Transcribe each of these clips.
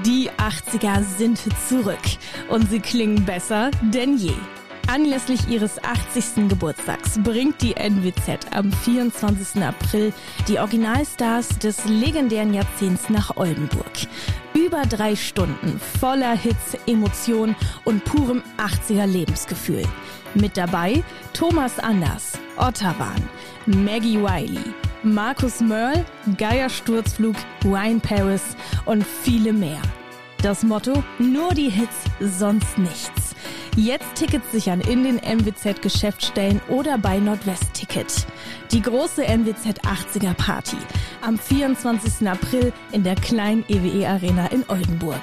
Die 80er sind zurück und sie klingen besser denn je. Anlässlich ihres 80. Geburtstags bringt die NWZ am 24. April die Originalstars des legendären Jahrzehnts nach Oldenburg. Über 3 Stunden voller Hits, Emotionen und purem 80er Lebensgefühl. Mit dabei Thomas Anders, Ottawan, Maggie Wiley, Markus Mörl, Geier Sturzflug, Ryan Paris und viele mehr. Das Motto: nur die Hits, sonst nichts. Jetzt Tickets sichern in den NWZ-Geschäftsstellen oder bei Nordwest-Ticket. Die große NWZ 80er Party am 24. April in der kleinen EWE Arena in Oldenburg.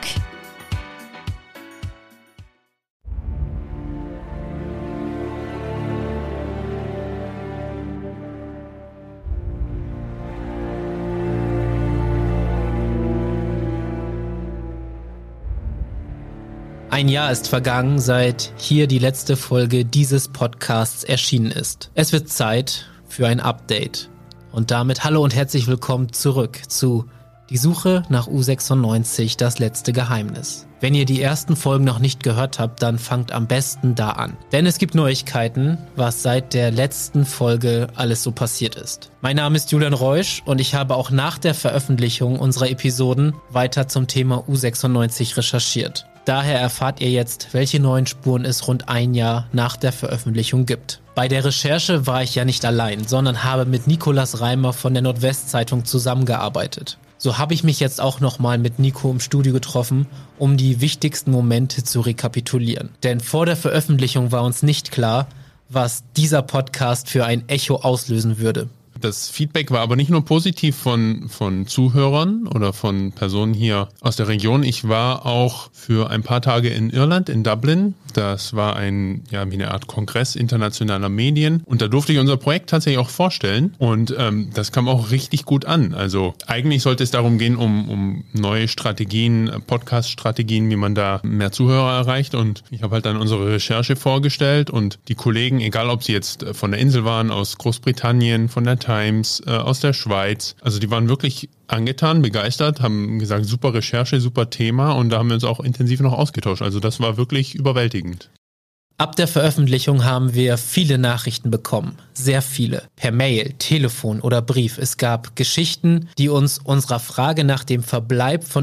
Ein Jahr ist vergangen, seit hier die letzte Folge dieses Podcasts erschienen ist. Es wird Zeit für ein Update. Und damit hallo und herzlich willkommen zurück zu Die Suche nach U96, das letzte Geheimnis. Wenn ihr die ersten Folgen noch nicht gehört habt, dann fangt am besten da an. Denn es gibt Neuigkeiten, was seit der letzten Folge alles so passiert ist. Mein Name ist Julian Reusch und ich habe auch nach der Veröffentlichung unserer Episoden weiter zum Thema U96 recherchiert. Daher erfahrt ihr jetzt, welche neuen Spuren es rund ein Jahr nach der Veröffentlichung gibt. Bei der Recherche war ich ja nicht allein, sondern habe mit Nicolas Reimer von der Nordwest-Zeitung zusammengearbeitet. So habe ich mich jetzt auch nochmal mit Nico im Studio getroffen, um die wichtigsten Momente zu rekapitulieren. Denn vor der Veröffentlichung war uns nicht klar, was dieser Podcast für ein Echo auslösen würde. Das Feedback war aber nicht nur positiv von Zuhörern oder von Personen hier aus der Region. Ich war auch für ein paar Tage in Irland, in Dublin. Das war wie eine Art Kongress internationaler Medien. Und da durfte ich unser Projekt tatsächlich auch vorstellen. Und das kam auch richtig gut an. Also eigentlich sollte es darum gehen, um neue Strategien, Podcast-Strategien, wie man da mehr Zuhörer erreicht. Und ich habe halt dann unsere Recherche vorgestellt. Und die Kollegen, egal ob sie jetzt von der Insel waren, aus Großbritannien, von der Times, aus der Schweiz. Also die waren wirklich angetan, begeistert, haben gesagt, super Recherche, super Thema und da haben wir uns auch intensiv noch ausgetauscht. Also das war wirklich überwältigend. Ab der Veröffentlichung haben wir viele Nachrichten bekommen. Sehr viele. Per Mail, Telefon oder Brief. Es gab Geschichten, die uns unserer Frage nach dem Verbleib von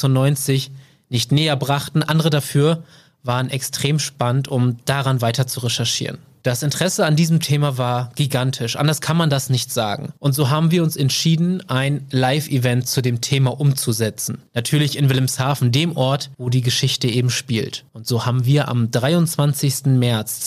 U96 nicht näher brachten. Andere dafür waren extrem spannend, um daran weiter zu recherchieren. Das Interesse an diesem Thema war gigantisch, anders kann man das nicht sagen. Und so haben wir uns entschieden, ein Live-Event zu dem Thema umzusetzen. Natürlich in Wilhelmshaven, dem Ort, wo die Geschichte eben spielt. Und so haben wir am 23. März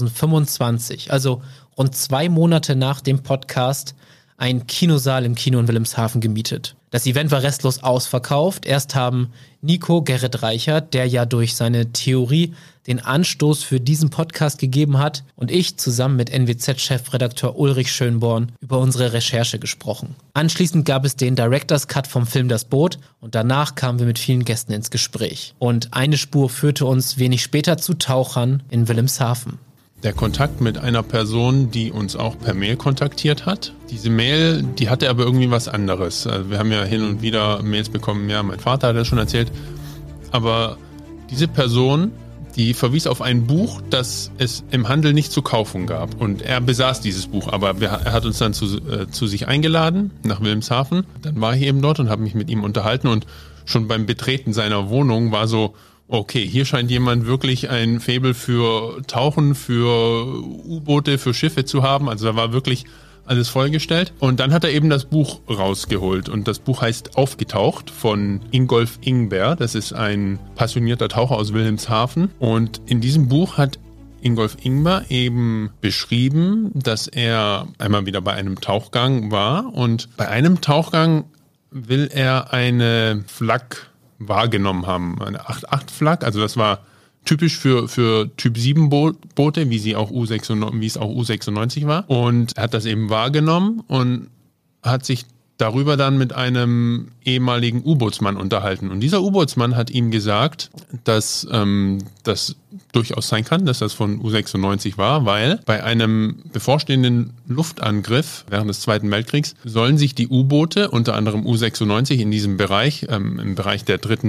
2025, also rund 2 Monate nach dem Podcast, einen Kinosaal im Kino in Wilhelmshaven gemietet. Das Event war restlos ausverkauft. Erst haben Nico Gerrit Reichert, der ja durch seine Theorie den Anstoß für diesen Podcast gegeben hat, und ich zusammen mit NWZ-Chefredakteur Ulrich Schönborn über unsere Recherche gesprochen. Anschließend gab es den Director's Cut vom Film Das Boot und danach kamen wir mit vielen Gästen ins Gespräch. Und eine Spur führte uns wenig später zu Tauchern in Wilhelmshaven. Der Kontakt mit einer Person, die uns auch per Mail kontaktiert hat. Diese Mail, die hatte aber irgendwie was anderes. Also wir haben ja hin und wieder Mails bekommen, ja, mein Vater hat das schon erzählt. Aber diese Person, die verwies auf ein Buch, das es im Handel nicht zu kaufen gab. Und er besaß dieses Buch, aber er hat uns dann zu sich eingeladen nach Wilhelmshaven. Dann war ich eben dort und habe mich mit ihm unterhalten und schon beim Betreten seiner Wohnung war so, okay, hier scheint jemand wirklich ein Faible für Tauchen, für U-Boote, für Schiffe zu haben. Also da war wirklich alles vollgestellt. Und dann hat er eben das Buch rausgeholt. Und das Buch heißt Aufgetaucht von Ingolf Ingber. Das ist ein passionierter Taucher aus Wilhelmshaven. Und in diesem Buch hat Ingolf Ingber eben beschrieben, dass er einmal wieder bei einem Tauchgang war. Und bei einem Tauchgang will er eine Flak wahrgenommen haben, eine 8-8-Flak, also das war typisch für Typ 7 Boote, wie es auch U96 war, und er hat das eben wahrgenommen und hat sich darüber dann mit einem ehemaligen U-Bootsmann unterhalten. Und dieser U-Bootsmann hat ihm gesagt, dass das durchaus sein kann, dass das von U96 war, weil bei einem bevorstehenden Luftangriff während des Zweiten Weltkriegs sollen sich die U-Boote, unter anderem U96 in diesem Bereich, im Bereich der dritten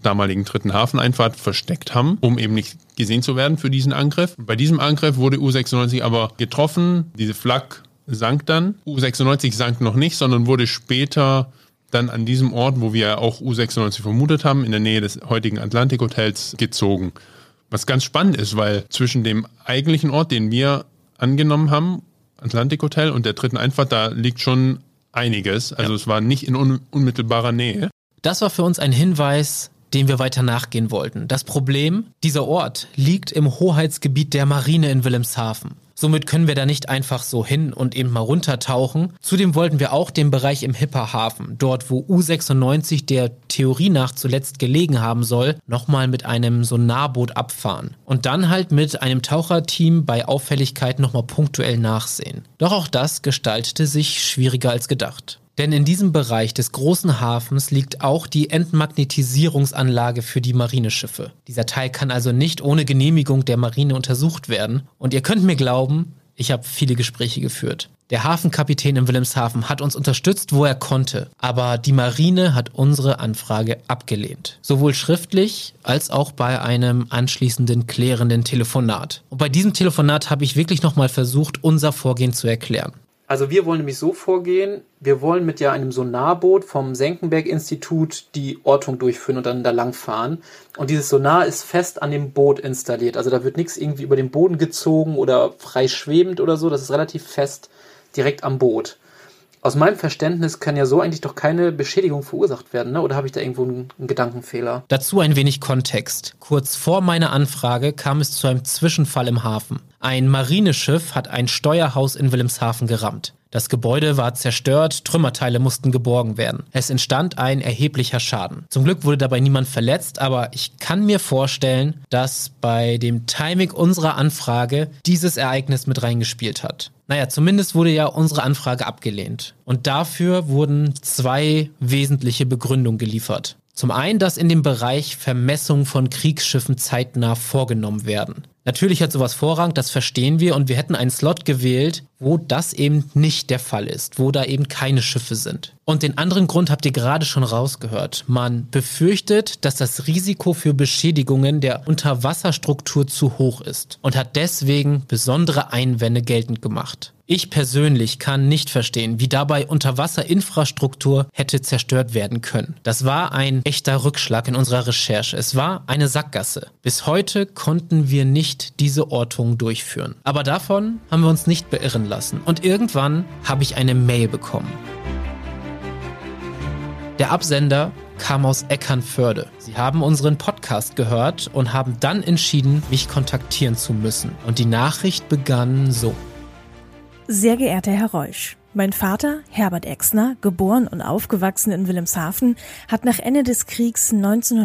damaligen 3. Hafeneinfahrt versteckt haben, um eben nicht gesehen zu werden für diesen Angriff. Bei diesem Angriff wurde U-96 aber getroffen, diese Flak sank dann. U-96 sank noch nicht, sondern wurde später dann an diesem Ort, wo wir auch U-96 vermutet haben, in der Nähe des heutigen Atlantik-Hotels gezogen. Was ganz spannend ist, weil zwischen dem eigentlichen Ort, den wir angenommen haben, Atlantik-Hotel, und der 3. Einfahrt, da liegt schon einiges. Also es war nicht in unmittelbarer Nähe. Das war für uns ein Hinweis, dem wir weiter nachgehen wollten. Das Problem, dieser Ort liegt im Hoheitsgebiet der Marine in Wilhelmshaven. Somit können wir da nicht einfach so hin und eben mal runtertauchen. Zudem wollten wir auch den Bereich im Hipperhafen, dort wo U-96 der Theorie nach zuletzt gelegen haben soll, nochmal mit einem Sonarboot abfahren. Und dann halt mit einem Taucherteam bei Auffälligkeit nochmal punktuell nachsehen. Doch auch das gestaltete sich schwieriger als gedacht. Denn in diesem Bereich des großen Hafens liegt auch die Entmagnetisierungsanlage für die Marineschiffe. Dieser Teil kann also nicht ohne Genehmigung der Marine untersucht werden. Und ihr könnt mir glauben, ich habe viele Gespräche geführt. Der Hafenkapitän in Wilhelmshaven hat uns unterstützt, wo er konnte. Aber die Marine hat unsere Anfrage abgelehnt. Sowohl schriftlich als auch bei einem anschließenden klärenden Telefonat. Und bei diesem Telefonat habe ich wirklich nochmal versucht, unser Vorgehen zu erklären. Also wir wollen nämlich so vorgehen, wir wollen mit einem Sonarboot vom Senckenberg-Institut die Ortung durchführen und dann da langfahren. Und dieses Sonar ist fest an dem Boot installiert. Also da wird nichts irgendwie über den Boden gezogen oder frei schwebend oder so. Das ist relativ fest direkt am Boot. Aus meinem Verständnis kann ja so eigentlich doch keine Beschädigung verursacht werden, ne? Oder habe ich da irgendwo einen Gedankenfehler? Dazu ein wenig Kontext. Kurz vor meiner Anfrage kam es zu einem Zwischenfall im Hafen. Ein Marineschiff hat ein Steuerhaus in Wilhelmshaven gerammt. Das Gebäude war zerstört, Trümmerteile mussten geborgen werden. Es entstand ein erheblicher Schaden. Zum Glück wurde dabei niemand verletzt, aber ich kann mir vorstellen, dass bei dem Timing unserer Anfrage dieses Ereignis mit reingespielt hat. Naja, zumindest wurde ja unsere Anfrage abgelehnt. Und dafür wurden 2 wesentliche Begründungen geliefert. Zum einen, dass in dem Bereich Vermessungen von Kriegsschiffen zeitnah vorgenommen werden. Natürlich hat sowas Vorrang, das verstehen wir, und wir hätten einen Slot gewählt, wo das eben nicht der Fall ist, wo da eben keine Schiffe sind. Und den anderen Grund habt ihr gerade schon rausgehört. Man befürchtet, dass das Risiko für Beschädigungen der Unterwasserstruktur zu hoch ist und hat deswegen besondere Einwände geltend gemacht. Ich persönlich kann nicht verstehen, wie dabei Unterwasserinfrastruktur hätte zerstört werden können. Das war ein echter Rückschlag in unserer Recherche. Es war eine Sackgasse. Bis heute konnten wir nicht diese Ortung durchführen. Aber davon haben wir uns nicht beirren lassen. Und irgendwann habe ich eine Mail bekommen. Der Absender kam aus Eckernförde. Sie haben unseren Podcast gehört und haben dann entschieden, mich kontaktieren zu müssen. Und die Nachricht begann so. Sehr geehrter Herr Reusch, mein Vater, Herbert Exner, geboren und aufgewachsen in Wilhelmshaven, hat nach Ende des Kriegs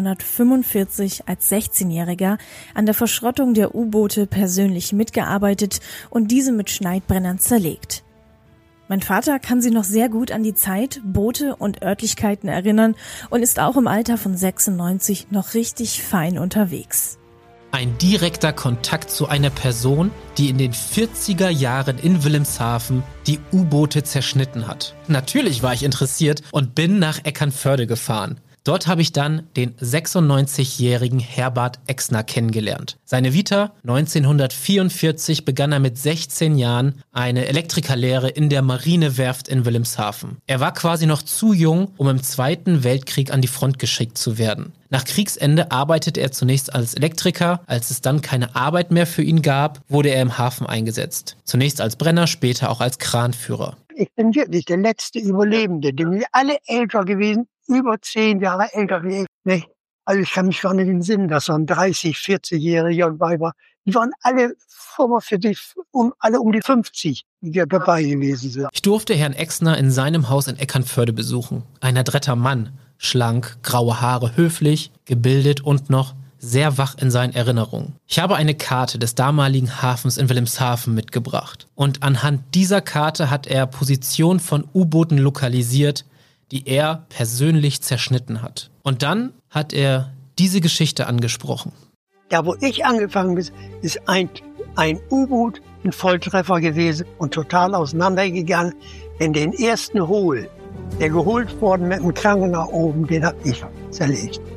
1945 als 16-Jähriger an der Verschrottung der U-Boote persönlich mitgearbeitet und diese mit Schneidbrennern zerlegt. Mein Vater kann sich noch sehr gut an die Zeit, Boote und Örtlichkeiten erinnern und ist auch im Alter von 96 noch richtig fein unterwegs. Ein direkter Kontakt zu einer Person, die in den 40er Jahren in Wilhelmshaven die U-Boote zerschnitten hat. Natürlich war ich interessiert und bin nach Eckernförde gefahren. Dort habe ich dann den 96-jährigen Herbert Exner kennengelernt. Seine Vita: 1944 begann er mit 16 Jahren eine Elektrikerlehre in der Marinewerft in Wilhelmshaven. Er war quasi noch zu jung, um im Zweiten Weltkrieg an die Front geschickt zu werden. Nach Kriegsende arbeitete er zunächst als Elektriker. Als es dann keine Arbeit mehr für ihn gab, wurde er im Hafen eingesetzt. Zunächst als Brenner, später auch als Kranführer. Ich bin wirklich der letzte Überlebende. Die sind alle älter gewesen, über 10 Jahre älter wie ich. Nee. Also ich kann mich gar nicht entsinnen, dass so ein 30-, 40-Jähriger dabei war. Die waren alle alle um die 50, die dabei gewesen sind. Ich durfte Herrn Exner in seinem Haus in Eckernförde besuchen. Ein adretter Mann, schlank, graue Haare, höflich, gebildet und noch sehr wach in seinen Erinnerungen. Ich habe eine Karte des damaligen Hafens in Wilhelmshaven mitgebracht. Und anhand dieser Karte hat er Positionen von U-Booten lokalisiert, die er persönlich zerschnitten hat. Und dann hat er diese Geschichte angesprochen. Da, wo ich angefangen bin, ist ein U-Boot ein Volltreffer gewesen und total auseinandergegangen. In den ersten Hol, der geholt worden mit dem Kranken nach oben, den habe ich zerlegt.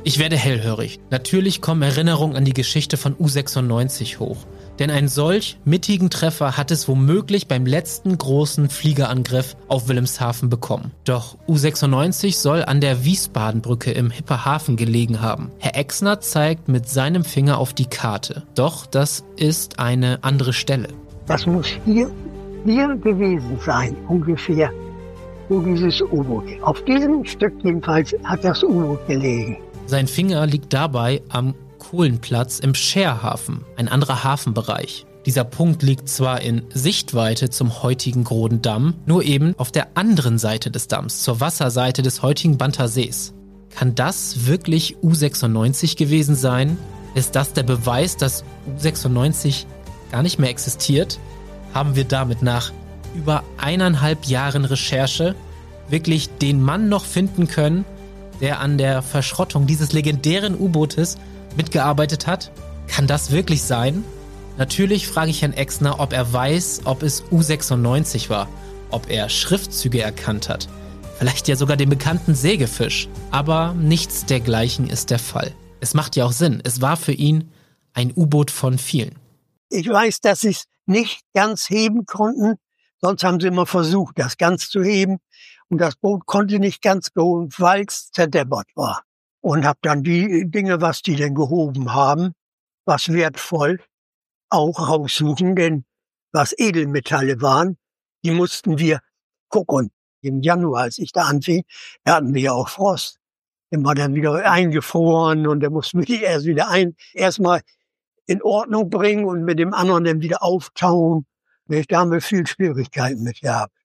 Ich werde hellhörig. Natürlich kommen Erinnerungen an die Geschichte von U96 hoch. Denn einen solch mittigen Treffer hat es womöglich beim letzten großen Fliegerangriff auf Wilhelmshaven bekommen. Doch U96 soll an der Wiesbadenbrücke im Hipperhafen gelegen haben. Herr Exner zeigt mit seinem Finger auf die Karte. Doch das ist eine andere Stelle. Das muss hier gewesen sein, ungefähr, wo dieses U-Boot. Auf diesem Stück jedenfalls hat das U-Boot gelegen. Sein Finger liegt dabei am Kohlenplatz im Scherhafen, ein anderer Hafenbereich. Dieser Punkt liegt zwar in Sichtweite zum heutigen Grodendamm, nur eben auf der anderen Seite des Damms, zur Wasserseite des heutigen Bantersees. Kann das wirklich U96 gewesen sein? Ist das der Beweis, dass U96 gar nicht mehr existiert? Haben wir damit nach über 1,5 Jahren Recherche wirklich den Mann noch finden können, der an der Verschrottung dieses legendären U-Bootes mitgearbeitet hat? Kann das wirklich sein? Natürlich frage ich Herrn Exner, ob er weiß, ob es U96 war, ob er Schriftzüge erkannt hat, vielleicht ja sogar den bekannten Sägefisch. Aber nichts dergleichen ist der Fall. Es macht ja auch Sinn, es war für ihn ein U-Boot von vielen. Ich weiß, dass sie es nicht ganz heben konnten, sonst haben sie immer versucht, das ganz zu heben. Und das Boot konnte nicht ganz gehoben, weil es zerdeppert war. Und habe dann die Dinge, was die denn gehoben haben, was wertvoll, auch raussuchen. Denn was Edelmetalle waren, die mussten wir gucken. Im Januar, als ich da anfing, da hatten wir ja auch Frost. Dann war dann wieder eingefroren und dann mussten wir die erstmal in Ordnung bringen und mit dem anderen dann wieder auftauen. Da haben wir viel Schwierigkeiten mit gehabt.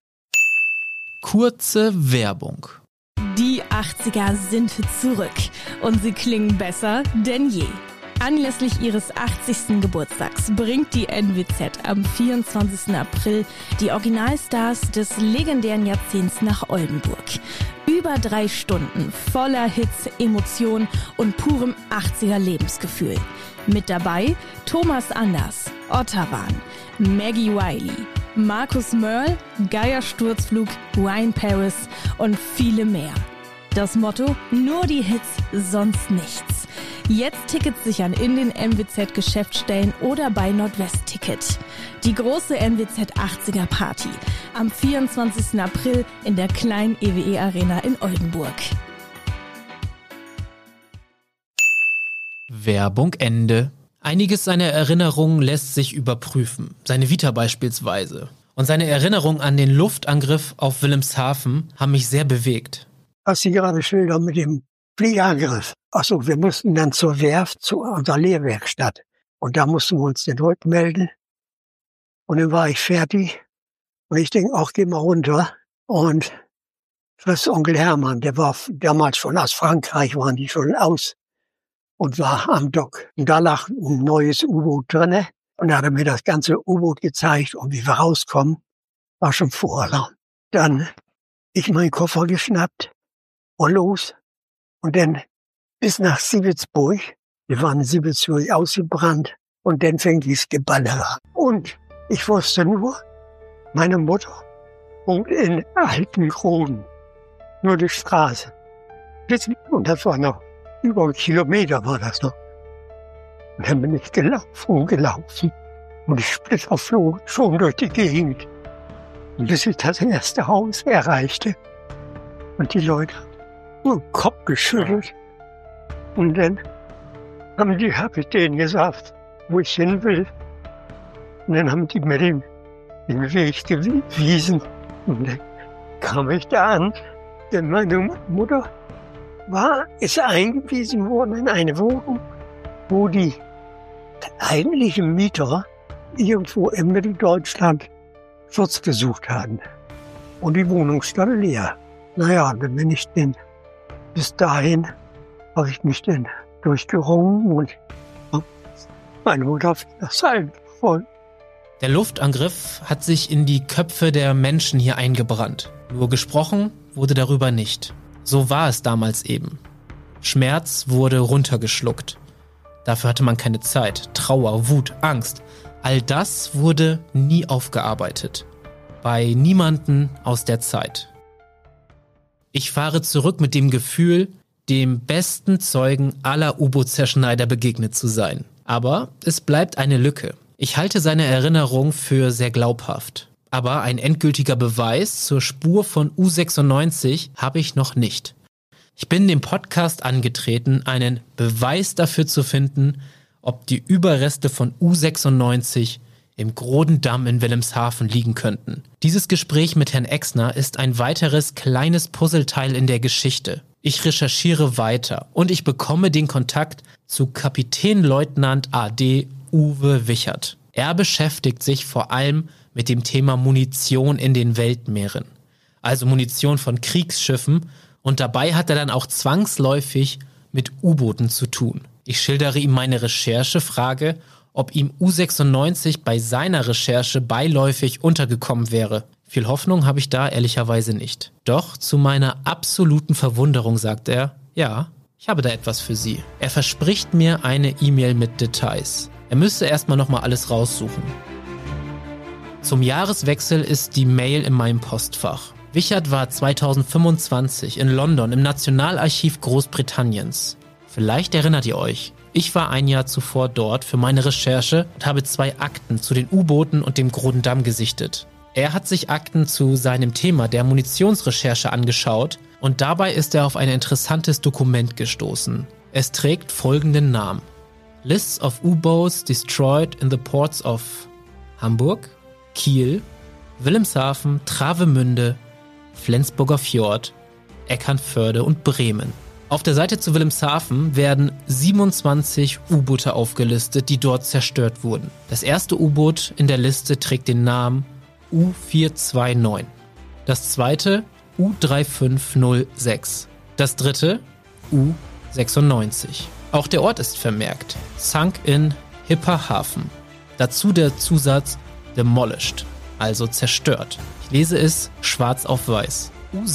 Kurze Werbung. Die 80er sind zurück und sie klingen besser denn je. Anlässlich ihres 80. Geburtstags bringt die NWZ am 24. April die Originalstars des legendären Jahrzehnts nach Oldenburg. Über 3 Stunden voller Hits, Emotionen und purem 80er Lebensgefühl. Mit dabei Thomas Anders, Ottawan, Maggie Wiley, Markus Mörl, Geier Sturzflug, Ryan Paris und viele mehr. Das Motto: nur die Hits, sonst nichts. Jetzt Tickets sichern in den NWZ-Geschäftsstellen oder bei Nordwest-Ticket. Die große NWZ 80er Party am 24. April in der kleinen EWE Arena in Oldenburg. Werbung Ende. Einiges seiner Erinnerungen lässt sich überprüfen. Seine Vita beispielsweise. Und seine Erinnerungen an den Luftangriff auf Wilhelmshaven haben mich sehr bewegt. Was Sie gerade schildern mit dem Fliegerangriff. Achso, wir mussten dann zur Werft, zu unserer Lehrwerkstatt. Und da mussten wir uns dann rückmelden. Und dann war ich fertig. Und ich denke, auch geh mal runter. Und das Onkel Hermann, der war damals schon aus Frankreich, waren die schon aus. Und war am Dock. Und da lag ein neues U-Boot drinne. Und da hat er mir das ganze U-Boot gezeigt. Und wie wir rauskommen, war schon Voralarm. Dann ich meinen Koffer geschnappt und los. Und dann bis nach Sievertsburg. Wir waren in Sievertsburg ausgebrannt. Und dann fängt dieses Geballer an. Und ich wusste nur, meine Mutter wohnt in Altengroden. Nur die Straße. Und das war noch über 1 Kilometer war das noch. Und dann bin ich gelaufen. Und ich splitterfloh schon durch die Gegend. Und bis ich das erste Haus erreichte. Und die Leute haben den Kopf geschüttelt. Und dann habe ich denen gesagt, wo ich hin will. Und dann haben die mir den Weg gewiesen. Und dann kam ich da an. Denn meine Mutter ist eingewiesen worden in eine Wohnung, wo die eigentlichen Mieter irgendwo in Mitteldeutschland Schutz gesucht hatten. Und die Wohnung stand leer. Naja, dann bin ich bis dahin habe ich mich dann durchgerungen und meine Mutter auf das Heim voll. Der Luftangriff hat sich in die Köpfe der Menschen hier eingebrannt. Nur gesprochen wurde darüber nicht. So war es damals eben. Schmerz wurde runtergeschluckt. Dafür hatte man keine Zeit. Trauer, Wut, Angst. All das wurde nie aufgearbeitet. Bei niemanden aus der Zeit. Ich fahre zurück mit dem Gefühl, dem besten Zeugen aller U-Boot-Zerschneider begegnet zu sein. Aber es bleibt eine Lücke. Ich halte seine Erinnerung für sehr glaubhaft. Aber ein endgültiger Beweis zur Spur von U96 habe ich noch nicht. Ich bin dem Podcast angetreten, einen Beweis dafür zu finden, ob die Überreste von U96 im Grodendamm in Wilhelmshaven liegen könnten. Dieses Gespräch mit Herrn Exner ist ein weiteres kleines Puzzleteil in der Geschichte. Ich recherchiere weiter und ich bekomme den Kontakt zu Kapitänleutnant AD Uwe Wichert. Er beschäftigt sich vor allem mit dem Thema Munition in den Weltmeeren. Also Munition von Kriegsschiffen, und dabei hat er dann auch zwangsläufig mit U-Booten zu tun. Ich schildere ihm meine Recherche, frage, ob ihm U96 bei seiner Recherche beiläufig untergekommen wäre. Viel Hoffnung habe ich da ehrlicherweise nicht. Doch zu meiner absoluten Verwunderung sagt er, ja, ich habe da etwas für Sie. Er verspricht mir eine E-Mail mit Details. Er müsste erstmal nochmal alles raussuchen. Zum Jahreswechsel ist die Mail in meinem Postfach. Wichert war 2025 in London im Nationalarchiv Großbritanniens. Vielleicht erinnert ihr euch. Ich war ein Jahr zuvor dort für meine Recherche und habe 2 Akten zu den U-Booten und dem Grodendamm gesichtet. Er hat sich Akten zu seinem Thema der Munitionsrecherche angeschaut und dabei ist er auf ein interessantes Dokument gestoßen. Es trägt folgenden Namen: Lists of U-Boats destroyed in the ports of Hamburg, Kiel, Wilhelmshaven, Travemünde, Flensburger Fjord, Eckernförde und Bremen. Auf der Seite zu Wilhelmshaven werden 27 U-Boote aufgelistet, die dort zerstört wurden. Das erste U-Boot in der Liste trägt den Namen U429. Das zweite U3506. Das dritte U96. Auch der Ort ist vermerkt. Sunk in Hipperhafen. Dazu der Zusatz demolished, also zerstört. Ich lese es schwarz auf weiß.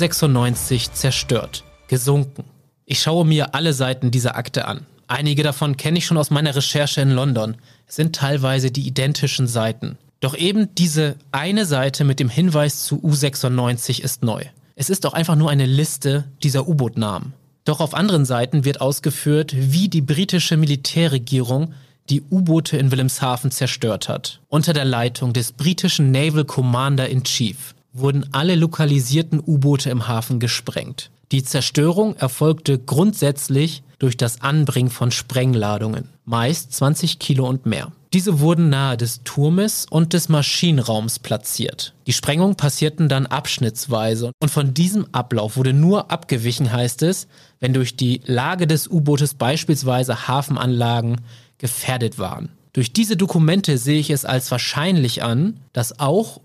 U96 zerstört, gesunken. Ich schaue mir alle Seiten dieser Akte an. Einige davon kenne ich schon aus meiner Recherche in London. Es sind teilweise die identischen Seiten. Doch eben diese eine Seite mit dem Hinweis zu U96 ist neu. Es ist auch einfach nur eine Liste dieser U-Boot-Namen. Doch auf anderen Seiten wird ausgeführt, wie die britische Militärregierung die U-Boote in Wilhelmshaven zerstört hat. Unter der Leitung des britischen Naval Commander-in-Chief wurden alle lokalisierten U-Boote im Hafen gesprengt. Die Zerstörung erfolgte grundsätzlich durch das Anbringen von Sprengladungen, meist 20 Kilo und mehr. Diese wurden nahe des Turmes und des Maschinenraums platziert. Die Sprengungen passierten dann abschnittsweise und von diesem Ablauf wurde nur abgewichen, heißt es, wenn durch die Lage des U-Bootes beispielsweise Hafenanlagen gefährdet waren. Durch diese Dokumente sehe ich es als wahrscheinlich an, dass auch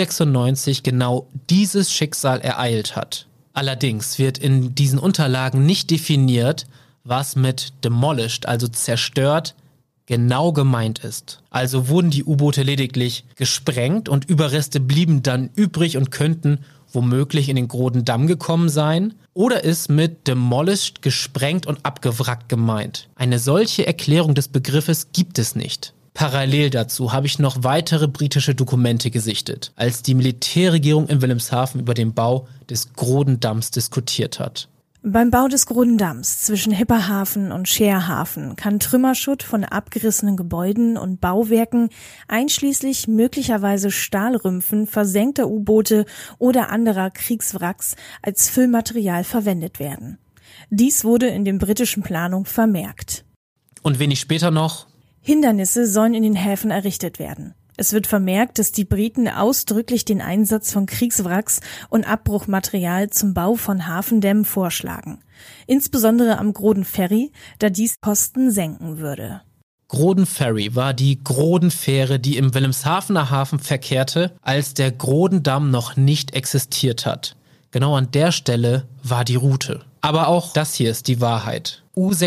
U96 genau dieses Schicksal ereilt hat. Allerdings wird in diesen Unterlagen nicht definiert, was mit demolished, also zerstört, genau gemeint ist. Also wurden die U-Boote lediglich gesprengt und Überreste blieben dann übrig und könnten womöglich in den Grodendamm gekommen sein, oder ist mit demolished, gesprengt und abgewrackt gemeint. Eine solche Erklärung des Begriffes gibt es nicht. Parallel dazu habe ich noch weitere britische Dokumente gesichtet, als die Militärregierung in Wilhelmshaven über den Bau des Grodendamms diskutiert hat. Beim Bau des Grodendamms zwischen Hipperhafen und Scherhafen kann Trümmerschutt von abgerissenen Gebäuden und Bauwerken, einschließlich möglicherweise Stahlrümpfen versenkter U-Boote oder anderer Kriegswracks, als Füllmaterial verwendet werden. Dies wurde in den britischen Planungen vermerkt. Und wenig später noch: Hindernisse sollen in den Häfen errichtet werden. Es wird vermerkt, dass die Briten ausdrücklich den Einsatz von Kriegswracks und Abbruchmaterial zum Bau von Hafendämmen vorschlagen. Insbesondere am Groden Ferry, da dies Kosten senken würde. Groden Ferry war die Groden-Fähre, die im Wilhelmshavener Hafen verkehrte, als der Grodendamm noch nicht existiert hat. Genau an der Stelle war die Route. Aber auch das hier ist die Wahrheit.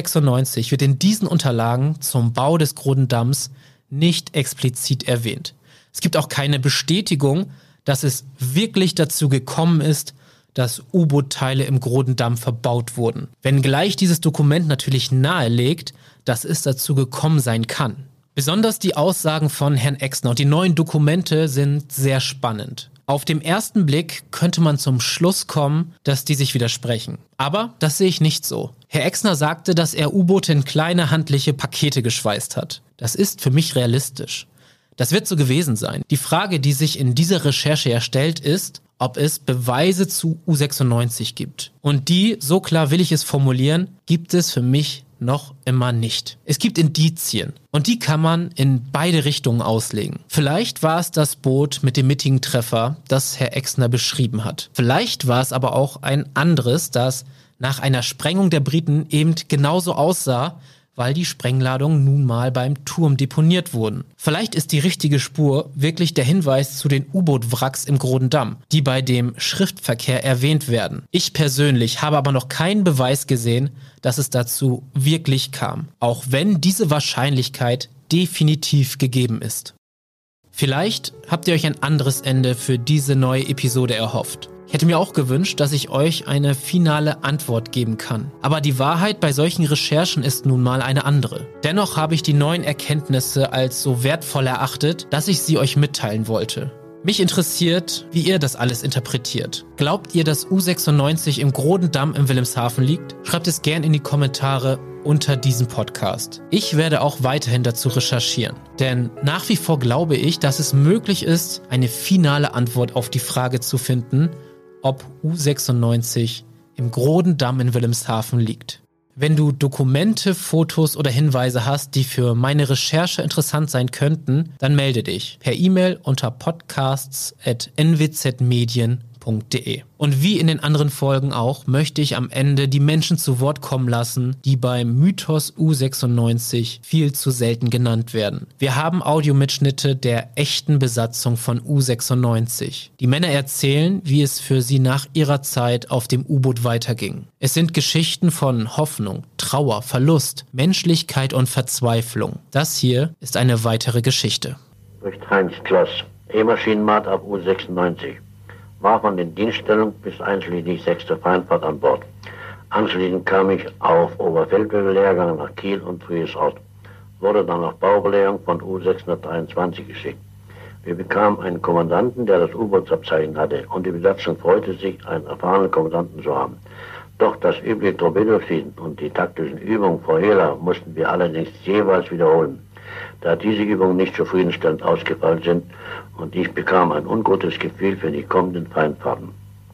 U96 wird in diesen Unterlagen zum Bau des Grodendamms nicht explizit erwähnt. Es gibt auch keine Bestätigung, dass es wirklich dazu gekommen ist, dass U-Boot-Teile im Grodendamm verbaut wurden. Wenngleich dieses Dokument natürlich nahelegt, dass es dazu gekommen sein kann. Besonders die Aussagen von Herrn Exner und die neuen Dokumente sind sehr spannend. Auf dem ersten Blick könnte man zum Schluss kommen, dass die sich widersprechen. Aber das sehe ich nicht so. Herr Exner sagte, dass er U-Boote in kleine handliche Pakete geschweißt hat. Das ist für mich realistisch. Das wird so gewesen sein. Die Frage, die sich in dieser Recherche ja stellt, ist, ob es Beweise zu U96 gibt. Und die, so klar will ich es formulieren, gibt es für mich noch immer nicht. Es gibt Indizien und die kann man in beide Richtungen auslegen. Vielleicht war es das Boot mit dem mittigen Treffer, das Herr Exner beschrieben hat. Vielleicht war es aber auch ein anderes, das nach einer Sprengung der Briten eben genauso aussah, weil die Sprengladungen nun mal beim Turm deponiert wurden. Vielleicht ist die richtige Spur wirklich der Hinweis zu den U-Boot-Wracks im Großendamm, die bei dem Schriftverkehr erwähnt werden. Ich persönlich habe aber noch keinen Beweis gesehen, dass es dazu wirklich kam, auch wenn diese Wahrscheinlichkeit definitiv gegeben ist. Vielleicht habt ihr euch ein anderes Ende für diese neue Episode erhofft. Ich hätte mir auch gewünscht, dass ich euch eine finale Antwort geben kann. Aber die Wahrheit bei solchen Recherchen ist nun mal eine andere. Dennoch habe ich die neuen Erkenntnisse als so wertvoll erachtet, dass ich sie euch mitteilen wollte. Mich interessiert, wie ihr das alles interpretiert. Glaubt ihr, dass U96 im Großendamm in Wilhelmshaven liegt? Schreibt es gern in die Kommentare unter diesem Podcast. Ich werde auch weiterhin dazu recherchieren. Denn nach wie vor glaube ich, dass es möglich ist, eine finale Antwort auf die Frage zu finden, ob U96 im Großendamm in Wilhelmshaven liegt. Wenn du Dokumente, Fotos oder Hinweise hast, die für meine Recherche interessant sein könnten, dann melde dich per E-Mail unter podcasts@nwzmedien.de. Und wie in den anderen Folgen auch, möchte ich am Ende die Menschen zu Wort kommen lassen, die beim Mythos U96 viel zu selten genannt werden. Wir haben Audiomitschnitte der echten Besatzung von U96. Die Männer erzählen, wie es für sie nach ihrer Zeit auf dem U-Boot weiterging. Es sind Geschichten von Hoffnung, Trauer, Verlust, Menschlichkeit und Verzweiflung. Das hier ist eine weitere Geschichte. Durch Heinz Kloss, E-Maschinenmat ab U96. War von den Dienststellungen bis einschließlich 6. Feindfahrt an Bord. Anschließend kam ich auf Oberfeldwebel-Lehrgang nach Kiel und Friedrichsort. Wurde dann auf Baubelehrung von U623 geschickt. Wir bekamen einen Kommandanten, der das U-Bootsabzeichen hatte, und die Besatzung freute sich, einen erfahrenen Kommandanten zu haben. Doch das übliche Torpedoschießen und die taktischen Übungen vor Hehler mussten wir allerdings jeweils wiederholen, da diese Übungen nicht zufriedenstellend ausgefallen sind, und ich bekam ein ungutes Gefühl für die kommenden Feindfahrten.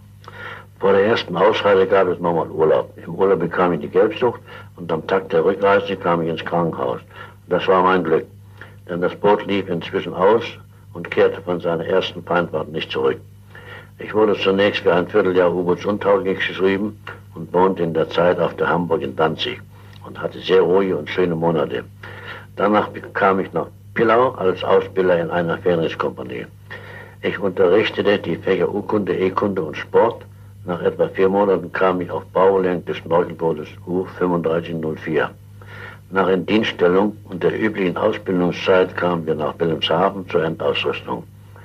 Vor der ersten Ausreise gab es nochmal Urlaub. Im Urlaub bekam ich die Gelbsucht und am Tag der Rückreise kam ich ins Krankenhaus. Das war mein Glück, denn das Boot lief inzwischen aus und kehrte von seiner ersten Feindfahrt nicht zurück. Ich wurde zunächst für ein Vierteljahr U-Bootsuntauglich geschrieben und wohnte in der Zeit auf der Hamburg in Danzig und hatte sehr ruhige und schöne Monate. Danach kam ich nach Pillau als Ausbilder in einer Fähnrichskompanie. Ich unterrichtete die Fächer U-Kunde, E-Kunde und Sport. Nach etwa 4 Monaten kam ich auf Baulehrgang des Schnorchelbootes U3504. Nach Indienststellung und der üblichen Ausbildungszeit kamen wir nach Wilhelmshaven zur Endausrüstung.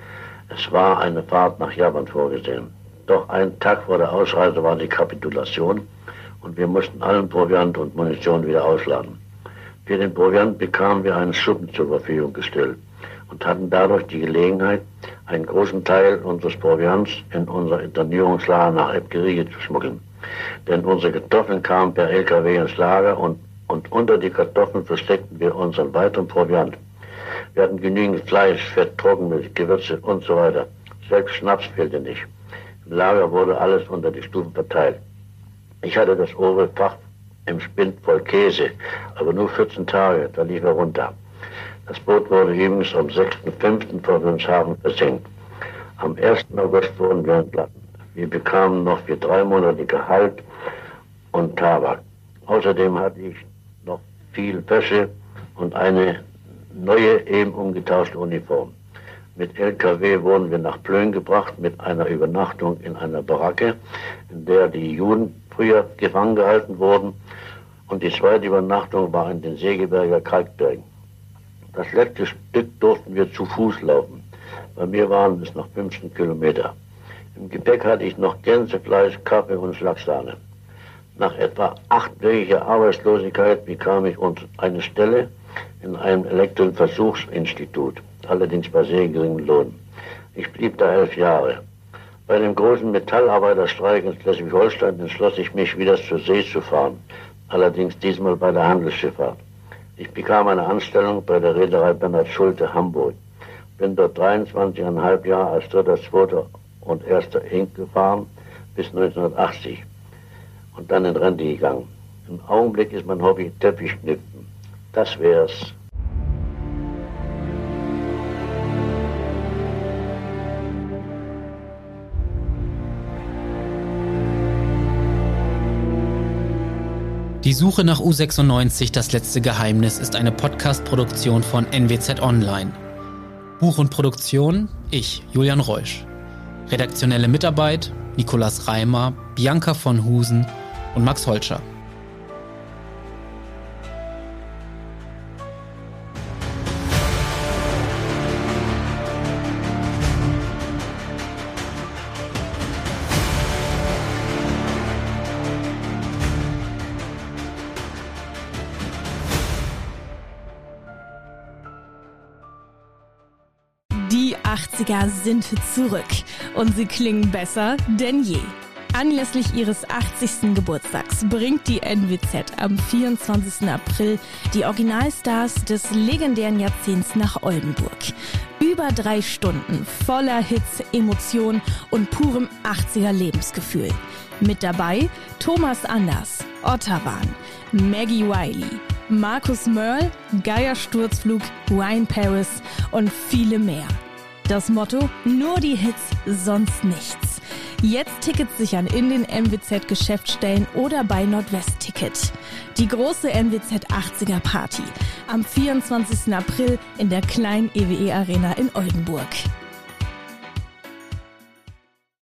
Es war eine Fahrt nach Japan vorgesehen. Doch einen Tag vor der Ausreise war die Kapitulation und wir mussten allen Proviant und Munition wieder ausladen. Für den Proviant bekamen wir einen Schuppen zur Verfügung gestellt und hatten dadurch die Gelegenheit, einen großen Teil unseres Proviants in unser Internierungslager nach Ebgerige zu schmuggeln. Denn unsere Kartoffeln kamen per LKW ins Lager und unter die Kartoffeln versteckten wir unseren weiteren Proviant. Wir hatten genügend Fleisch, Fett, Trockenmilch, Gewürze und so weiter. Selbst Schnaps fehlte nicht. Im Lager wurde alles unter die Stufen verteilt. Ich hatte das obere Fach im Spind voll Käse, aber nur 14 Tage, da lief er runter. Das Boot wurde übrigens am 6.5. vor Wilhelmshaven versenkt. Am 1. August wurden wir entlassen. Wir bekamen noch für 3 Monate Gehalt und Tabak. Außerdem hatte ich noch viel Wäsche und eine neue, eben umgetauschte Uniform. Mit LKW wurden wir nach Plön gebracht mit einer Übernachtung in einer Baracke, in der die Juden früher gefangen gehalten wurden, und die zweite Übernachtung war in den Segeberger Kalkbergen. Das letzte Stück durften wir zu Fuß laufen. Bei mir waren es noch 15 Kilometer. Im Gepäck hatte ich noch Gänsefleisch, Kaffee und Schlagsahne. Nach etwa 8-wöchiger Arbeitslosigkeit bekam ich uns eine Stelle in einem elektrischen Versuchsinstitut, allerdings bei sehr geringem Lohn. Ich blieb da 11 Jahre. Bei dem großen Metallarbeiterstreik in Schleswig-Holstein entschloss ich mich, wieder zur See zu fahren, allerdings diesmal bei der Handelsschifffahrt. Ich bekam eine Anstellung bei der Reederei Bernhard Schulte, Hamburg. Bin dort 23,5 Jahre als 3., 2. und 1. Ink gefahren bis 1980 und dann in Rente gegangen. Im Augenblick ist mein Hobby Teppichknüpfen. Das wär's. Die Suche nach U96, das letzte Geheimnis, ist eine Podcast-Produktion von NWZ Online. Buch und Produktion, ich, Julian Reusch. Redaktionelle Mitarbeit, Nikolas Reimer, Bianca von Husen und Max Holscher. Die 80er sind zurück und sie klingen besser denn je. Anlässlich ihres 80. Geburtstags bringt die NWZ am 24. April die Originalstars des legendären Jahrzehnts nach Oldenburg. Über 3 Stunden voller Hits, Emotionen und purem 80er Lebensgefühl. Mit dabei Thomas Anders, Ottawan, Maggie Wiley, Markus Mörl, Geier Sturzflug, Wine Paris und viele mehr. Das Motto: nur die Hits, sonst nichts. Jetzt Tickets sichern in den NWZ-Geschäftsstellen oder bei Nordwest Ticket. Die große NWZ 80er Party am 24. April in der kleinen EWE Arena in Oldenburg.